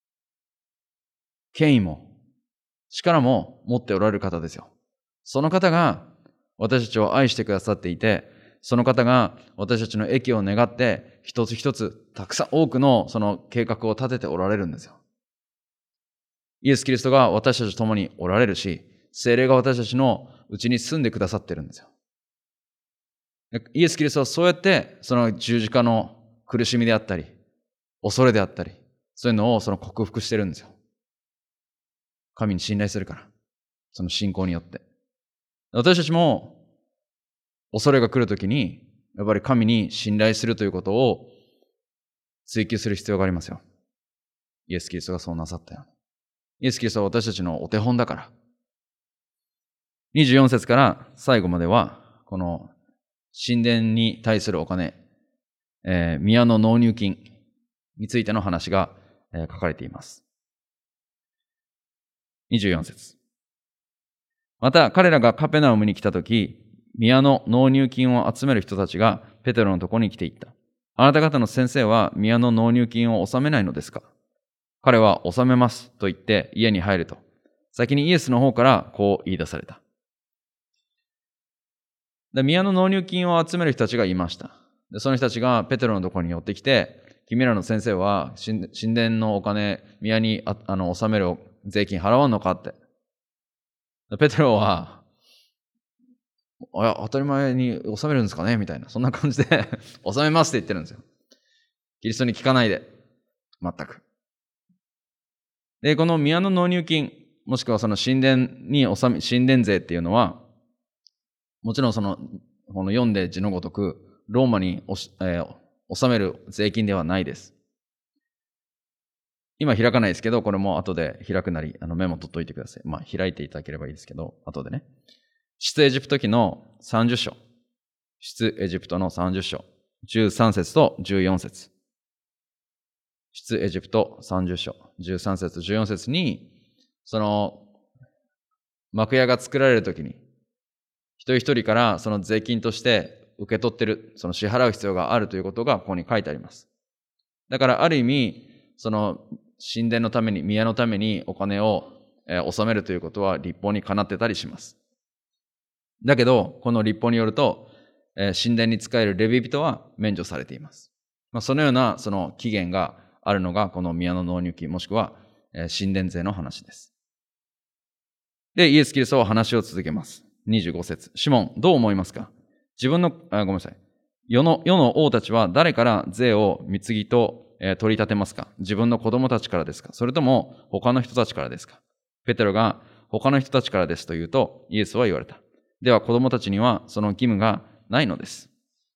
S1: 権威も力も持っておられる方ですよ。その方が私たちを愛してくださっていて、その方が私たちの益を願って一つ一つたくさん多くのその計画を立てておられるんですよ。イエス・キリストが私たちと共におられるし、聖霊が私たちのうちに住んでくださってるんですよ。イエス・キリストはそうやってその十字架の苦しみであったり恐れであったり、そういうのをその克服してるんですよ。神に信頼するから、その信仰によって。私たちも恐れが来るときにやっぱり神に信頼するということを追求する必要がありますよ。イエス・キリストがそうなさったように。イエス・キリストは私たちのお手本だから。にじゅうよん節から最後まではこの神殿に対するお金、えー、宮の納入金についての話が、えー、書かれています。にじゅうよん節。また彼らがカペナウムに来たとき、宮の納入金を集める人たちがペテロのところに来ていった。あなた方の先生は宮の納入金を納めないのですか？彼は納めますと言って家に入ると、先にイエスの方からこう言い出された。で、宮の納入金を集める人たちがいました。で、その人たちがペテロのところに寄ってきて、君らの先生は神殿のお金、宮にああの納める税金払わんのかって。ペテロは、あ、当たり前に納めるんですかねみたいな、そんな感じで納めますって言ってるんですよ。キリストに聞かないで、全く。で、この宮の納入金、もしくはその神殿に納め、神殿税っていうのは、もちろんその、この読んで字のごとく、ローマにおし、えー、納める税金ではないです。今開かないですけど、これも後で開くなり、あのメモ取っといてください。まあ開いていただければいいですけど、後でね。出エジプト記のさんじゅっ章。出エジプトのさんじゅっ章。じゅうさん節とじゅうよん節。出エジプトさんじゅっ章。じゅうさん節、じゅうよん節に、その、幕屋が作られるときに、一人一人からその税金として受け取ってる、その支払う必要があるということがここに書いてあります。だからある意味、その神殿のために、宮のためにお金を納めるということは律法にかなってたりします。だけど、この律法によると、神殿に仕えるレビ人は免除されています。まあ、そのようなその期限があるのがこの宮の納入金、もしくは神殿税の話です。で、イエス・キリストは話を続けます。にじゅうご節。シモン、どう思いますか？自分の、あ、ごめんなさい。世の、世の王たちは誰から税を貢ぎと、えー、取り立てますか？自分の子供たちからですか？それとも他の人たちからですか？ペテロが他の人たちからですと言うと、イエスは言われた。では子供たちにはその義務がないのです。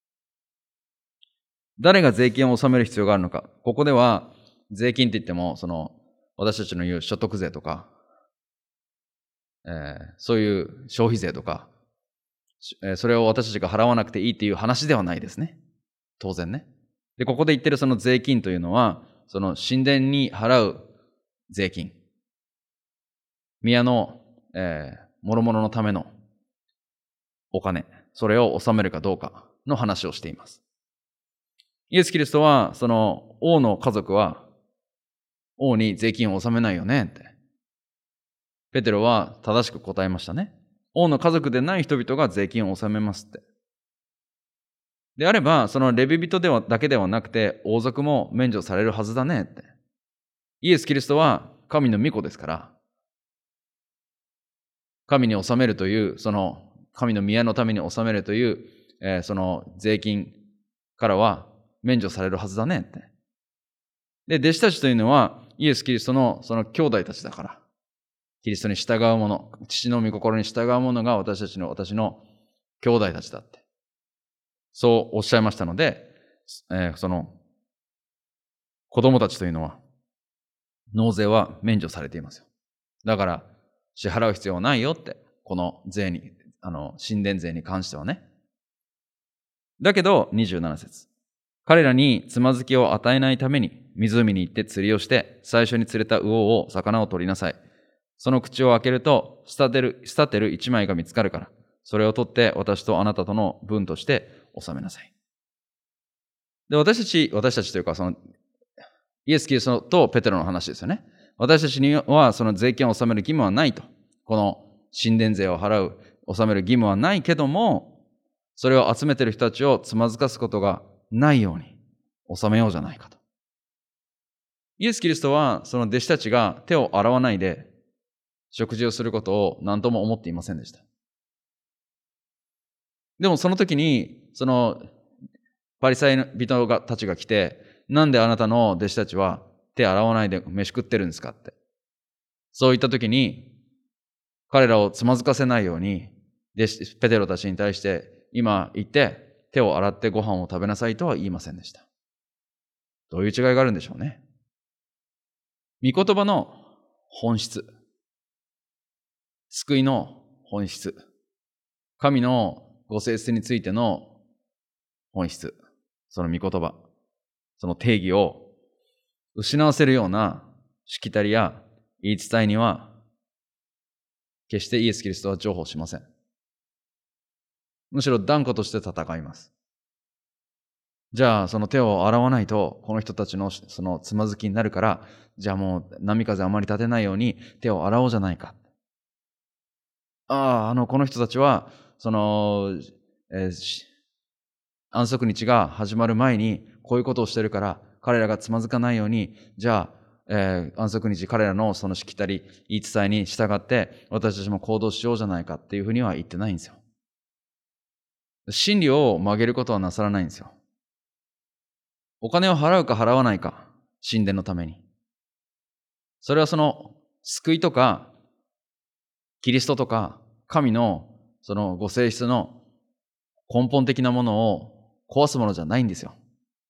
S1: 誰が税金を納める必要があるのか。ここでは税金って言っても、その私たちの言う所得税とか、えー、そういう消費税とか、えー、それを私たちが払わなくていいっていう話ではないですね。当然ね。で、ここで言ってるその税金というのは、その神殿に払う税金。宮の、えー、諸々のためのお金。それを納めるかどうかの話をしています。イエス・キリストは、その王の家族は、王に税金を納めないよねって。ペテロは正しく答えましたね。王の家族でない人々が税金を納めますって。であれば、そのレビ人ではだけではなくて、王族も免除されるはずだねって。イエス・キリストは神の御子ですから、神に納めるという、その神の宮のために納めるという、えー、その税金からは免除されるはずだねって。で、弟子たちというのはイエス・キリストのその兄弟たちだから。 キリストに従う者、父の御心に従う者が私たちの、私の兄弟たちだって。そうおっしゃいましたので、えー、その、子供たちというのは、納税は免除されていますよ。だから、支払う必要はないよって、この税に、あの、神殿税に関してはね。だけど、にじゅうなな節。彼らにつまずきを与えないために、湖に行って釣りをして、最初に釣れた魚を、魚を取りなさい。その口を開けると、捨てる、捨てる一枚が見つかるから、それを取って私とあなたとの分として納めなさい。で、私たち、私たちというか、その、イエス・キリストとペテロの話ですよね。私たちにはその税金を納める義務はないと。この神殿税を払う、納める義務はないけども、それを集めている人たちをつまずかすことがないように納めようじゃないかと。イエス・キリストはその弟子たちが手を洗わないで食事をすることを何とも思っていませんでした。でもその時に、そのパリサイ人たちが来て、なんであなたの弟子たちは手洗わないで飯食ってるんですかって。そういった時に、彼らをつまずかせないように、弟子ペテロたちに対して、今行って手を洗ってご飯を食べなさいとは言いませんでした。どういう違いがあるんでしょうね。御言葉の本質。救いの本質。神のご性質についての本質。その御言葉。その定義を失わせるようなしきたりや言い伝えには、決してイエス・キリストは譲歩しません。むしろ断固として戦います。じゃあ、その手を洗わないと、この人たちのそのつまずきになるから、じゃあもう波風あまり立てないように手を洗おうじゃないか。ああ、あの、この人たちは、その、えー、安息日が始まる前にこういうことをしてるから、彼らがつまずかないように、じゃあ、えー、安息日彼らのそのしきたり、言い伝えに従って、私たちも行動しようじゃないかっていうふうには言ってないんですよ。真理を曲げることはなさらないんですよ。お金を払うか払わないか、神殿のために。それはその救いとか、キリストとか、神のそのご性質の根本的なものを壊すものじゃないんですよ。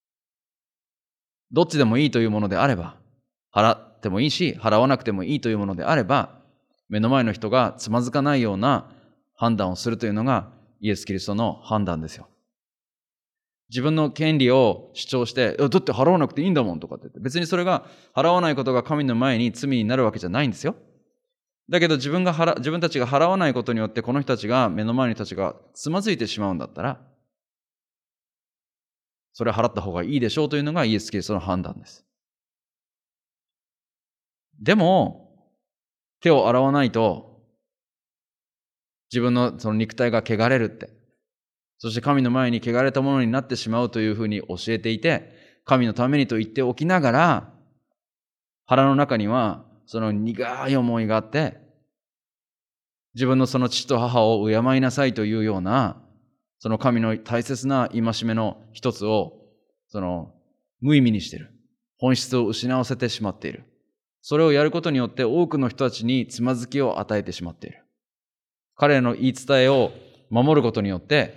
S1: どっちでもいいというものであれば、払ってもいいし、払わなくてもいいというものであれば、目の前の人がつまずかないような判断をするというのがイエス・キリストの判断ですよ。自分の権利を主張して、だって払わなくていいんだもんとかって言って、別にそれが払わないことが神の前に罪になるわけじゃないんですよ。だけど自分が払、自分たちが払わないことによってこの人たちが、目の前の人たちがつまずいてしまうんだったら、それは払った方がいいでしょうというのがイエス・キリストの判断です。でも、手を洗わないと、自分のその肉体が汚れるって、そして神の前に汚れたものになってしまうというふうに教えていて、神のためにと言っておきながら、腹の中にはその苦い思いがあって、自分のその父と母を敬いなさいというような、その神の大切な戒めの一つを、その無意味にしている。本質を失わせてしまっている。それをやることによって多くの人たちにつまずきを与えてしまっている。彼らの言い伝えを守ることによって、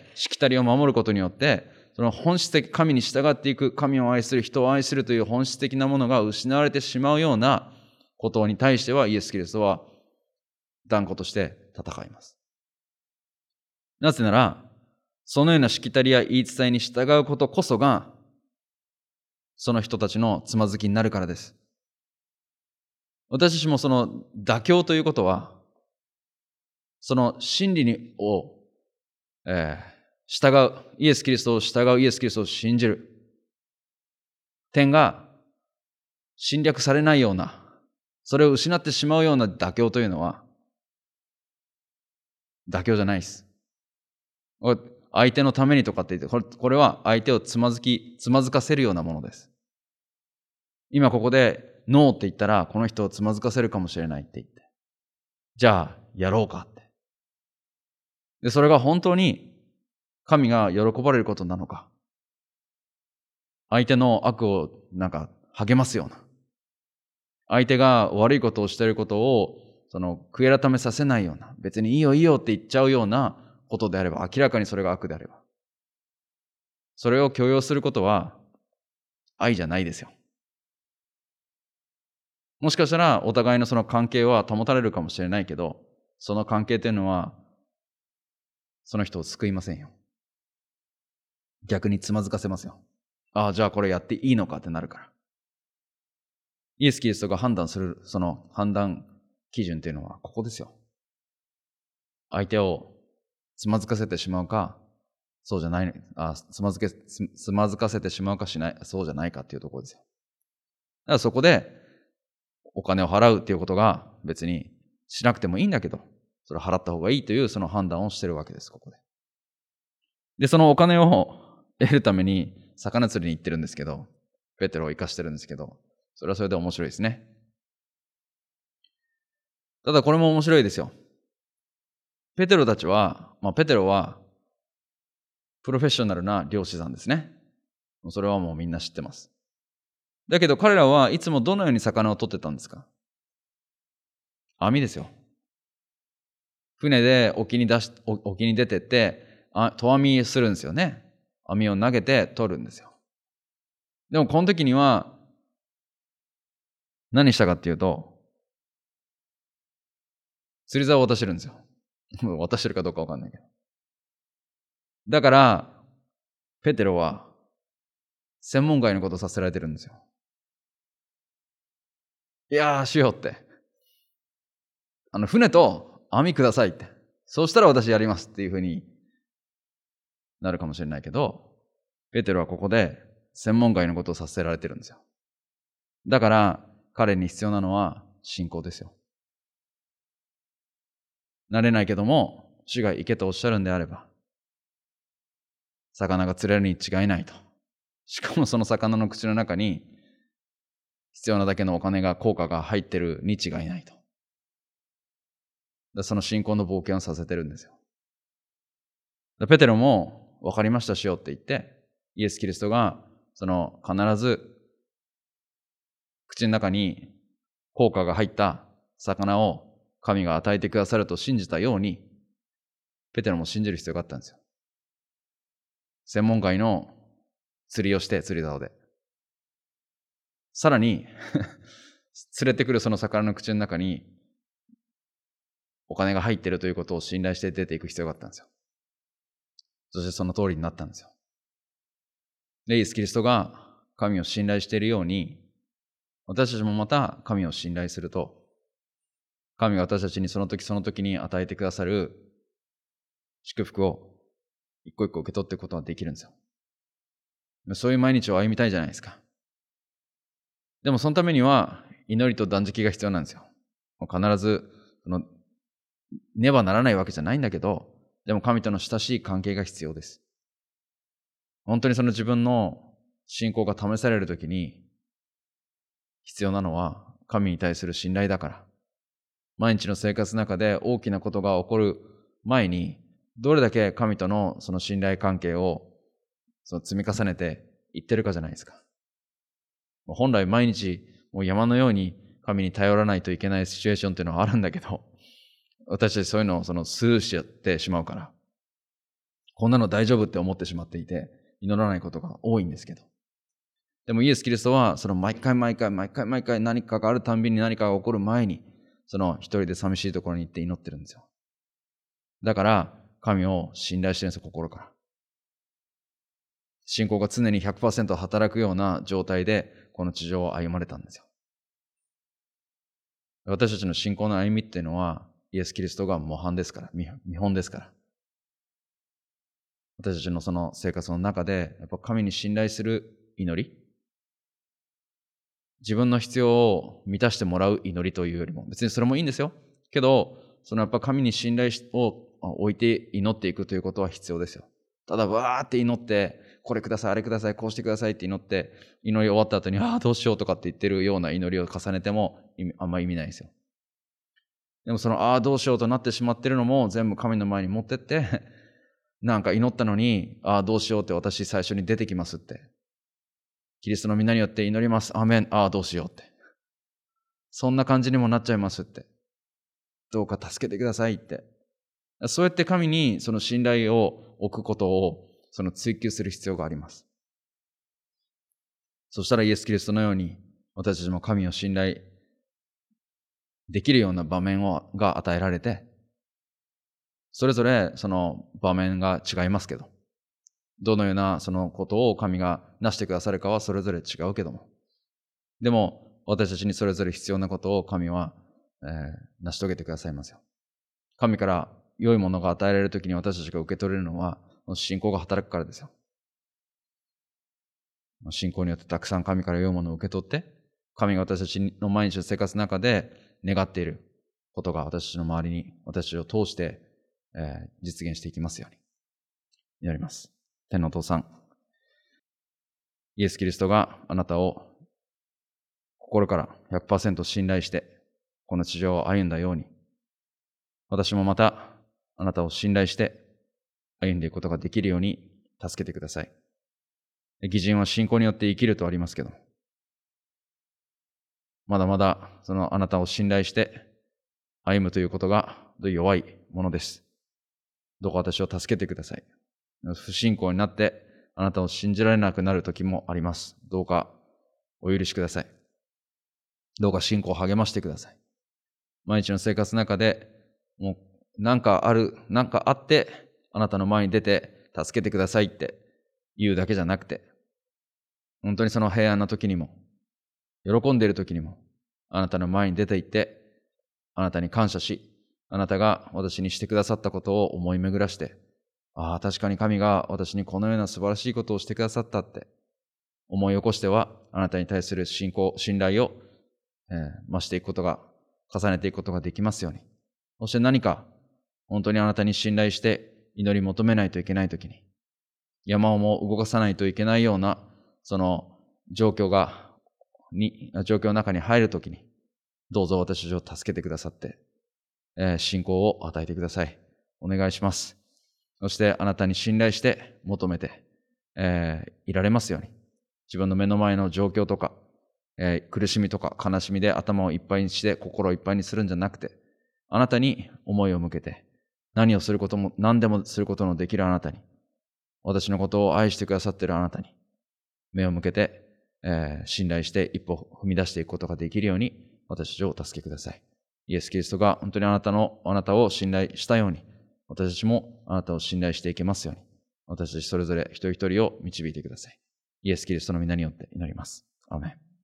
S1: しきたりを守ることによって、その本質的、神に従っていく、神を愛する、人を愛するという本質的なものが失われてしまうようなことに対しては、イエス・キリストは断固として戦います。なぜなら、そのようなしきたりや言い伝えに従うことこそが、その人たちのつまずきになるからです。私たちもその妥協ということは、その真理にを、えー、従う、イエス・キリストを従う、イエス・キリストを信じる点が侵略されないような、それを失ってしまうような妥協というのは、妥協じゃないです。相手のためにとかって言って、これは相手をつまずき、つまずかせるようなものです。今ここでノーって言ったら、この人をつまずかせるかもしれないって言って。じゃあ、やろうかって。で、それが本当に神が喜ばれることなのか。相手の悪をなんか励ますような。相手が悪いことをしていることをその悔い改めさせないような、別にいいよいいよって言っちゃうようなことであれば、明らかにそれが悪であれば、それを許容することは愛じゃないですよ。もしかしたらお互いのその関係は保たれるかもしれないけど、その関係というのはその人を救いませんよ。逆につまずかせますよ。ああ、じゃあこれやっていいのかってなるから。イエス・キリストが判断するその判断基準というのはここですよ。相手をつまずかせてしまうか、そうじゃない、あつまずけつ、つまずかせてしまうかしない、そうじゃないかっていうところですよ。だからそこでお金を払うっていうことが別にしなくてもいいんだけど、それを払った方がいいというその判断をしてるわけです、ここで。で、そのお金を得るために魚釣りに行ってるんですけど、ペテロを生かしてるんですけど、それはそれで面白いですね。ただこれも面白いですよ。ペテロたちは、まあ、ペテロはプロフェッショナルな漁師さんですね。それはもうみんな知ってます。だけど彼らはいつもどのように魚を取ってたんですか？網ですよ。船で沖に出し、沖に出てって、あ、投網するんですよね。網を投げて取るんですよ。でもこの時には何したかっていうと、釣り竿を渡してるんですよ。渡してるかどうかわかんないけど。だから、ペテロは専門外のことをさせられてるんですよ。いやー、しようって。あの、船と網くださいって。そうしたら私やりますっていうふうになるかもしれないけど、ペテロはここで専門外のことをさせられてるんですよ。だから、彼に必要なのは信仰ですよ。慣れないけども、主が行けとおっしゃるんであれば、魚が釣れるに違いないと。しかもその魚の口の中に必要なだけのお金が、効果が入ってるに違いないと。その信仰の冒険をさせてるんですよ。ペテロも分かりましたしようって言って、イエス・キリストがその必ず口の中に効果が入った魚を神が与えてくださると信じたように、ペテロも信じる必要があったんですよ。専門外の釣りをして釣り竿で。さらに連れてくるその魚の口の中にお金が入っているということを信頼して出ていく必要があったんですよ。そしてその通りになったんですよ。で、イエス・キリストが神を信頼しているように、私たちもまた神を信頼すると、神が私たちにその時その時に与えてくださる祝福を一個一個受け取っていくことができるんですよ。そういう毎日を歩みたいじゃないですか。でもそのためには祈りと断食が必要なんですよ。必ずそのねばならないわけじゃないんだけど、でも神との親しい関係が必要です。本当にその自分の信仰が試されるときに必要なのは神に対する信頼だから。毎日の生活の中で大きなことが起こる前に、どれだけ神とのその信頼関係をその積み重ねていってるかじゃないですか。本来毎日もう山のように神に頼らないといけないシチュエーションっていうのはあるんだけど、私たちそういうのをそのスルーしちゃってしまうから、こんなの大丈夫って思ってしまっていて、祈らないことが多いんですけど。でもイエス・キリストは、その毎回毎回毎回毎回何かがあるたんびに何かが起こる前に、その一人で寂しいところに行って祈ってるんですよ。だから、神を信頼してるんですよ、心から。信仰が常に ひゃくパーセント 働くような状態で、この地上を歩まれたんですよ。私たちの信仰の歩みっていうのは、イエス・キリストが模範ですから、見本ですから。私たちのその生活の中で、やっぱ神に信頼する祈り、自分の必要を満たしてもらう祈りというよりも、別にそれもいいんですよ。けど、そのやっぱ神に信頼を置いて祈っていくということは必要ですよ。ただ、わーって祈って、これください、あれください、こうしてくださいって祈って、祈り終わった後に、ああ、どうしようとかって言ってるような祈りを重ねても、あんま意味ないですよ。でもその、ああ、どうしようとなってしまってるのも、全部神の前に持ってって、なんか祈ったのに、ああ、どうしようって私最初に出てきますって。キリストの皆によって祈ります。アーメン。ああ、どうしようって。そんな感じにもなっちゃいますって。 どうか助けてくださいって。そうやって神にその信頼を置くことをその追求する必要があります。そしたらイエス・キリストのように私たちも神を信頼できるような場面をが与えられて、それぞれその場面が違いますけど、どのようなそのことを神がなしてくださるかはそれぞれ違うけども、でも私たちにそれぞれ必要なことを神は、えー、成し遂げてくださいますよ。神から良いものが与えられるときに私たちが受け取れるのは信仰が働くからですよ。信仰によってたくさん神から良いものを受け取って、神が私たちの毎日の生活の中で願っていることが私たちの周りに、私たちを通して、えー、実現していきますように祈ります。天のお父さん、イエス・キリストがあなたを心から ひゃくパーセント 信頼してこの地上を歩んだように、私もまたあなたを信頼して歩んでいくことができるように助けてください。義人は信仰によって生きるとありますけど、まだまだそのあなたを信頼して歩むということが弱いものです。どうか私を助けてください。不信仰になってあなたを信じられなくなる時もあります。どうかお許しください。どうか信仰を励ましてください。毎日の生活の中でもう何かある、何かあってあなたの前に出て助けてくださいって言うだけじゃなくて、本当にその平安な時にも喜んでいる時にもあなたの前に出て行ってあなたに感謝し、あなたが私にしてくださったことを思い巡らして、ああ確かに神が私にこのような素晴らしいことをしてくださったって思い起こしては、あなたに対する信仰、信頼を、えー、増していくことが、重ねていくことができますように。そして何か本当にあなたに信頼して祈り求めないといけないときに、山をも動かさないといけないようなその状況がに状況の中に入るときに、どうぞ私たちを助けてくださって、えー、信仰を与えてください。お願いします。そしてあなたに信頼して求めて、えー、いられますように。自分の目の前の状況とか、えー、苦しみとか悲しみで頭をいっぱいにして心をいっぱいにするんじゃなくて、あなたに思いを向けて、何をすることも何でもすることのできるあなたに、私のことを愛してくださっているあなたに目を向けて、えー、信頼して一歩踏み出していくことができるように私たちをお助けください。イエス・キリストが本当にあなたのあなたを信頼したように、私たちもあなたを信頼していけますように、私たちそれぞれ一人一人を導いてください。イエス・キリストの皆によって祈ります。アーメン。